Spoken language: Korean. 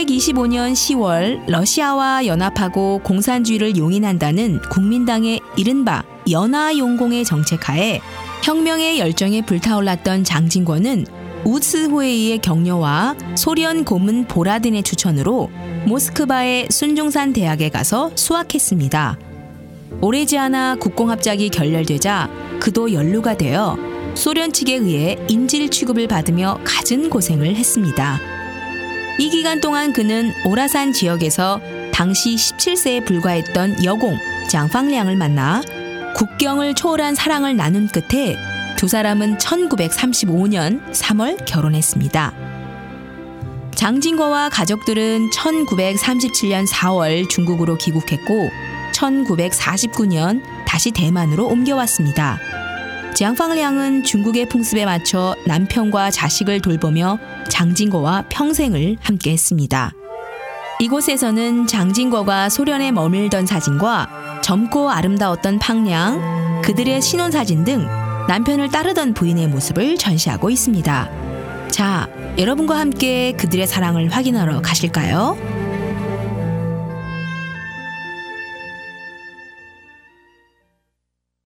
1925년 10월 러시아와 연합하고 공산주의를 용인한다는 국민당의 이른바 연하용공의 정책하에 혁명의 열정에 불타올랐던 장진권은 우스회의의 격려와 소련 고문 보라딘의 추천으로 모스크바의 순중산 대학에 가서 수학했습니다. 오래지 않아 국공합작이 결렬되자 그도 연루가 되어 소련 측에 의해 인질 취급을 받으며 갖은 고생을 했습니다. 이 기간 동안 그는 오라산 지역에서 당시 17세에 불과했던 여공 장팡량을 만나 국경을 초월한 사랑을 나눈 끝에 두 사람은 1935년 3월 결혼했습니다. 장진거와 가족들은 1937년 4월 중국으로 귀국했고 1949년 다시 대만으로 옮겨왔습니다. 장팡량은 중국의 풍습에 맞춰 남편과 자식을 돌보며 장진거와 평생을 함께했습니다. 이곳에서는 장진거가 소련에 머물던 사진과 젊고 아름다웠던 팡량, 그들의 신혼사진 등 남편을 따르던 부인의 모습을 전시하고 있습니다. 자, 여러분과 함께 그들의 사랑을 확인하러 가실까요?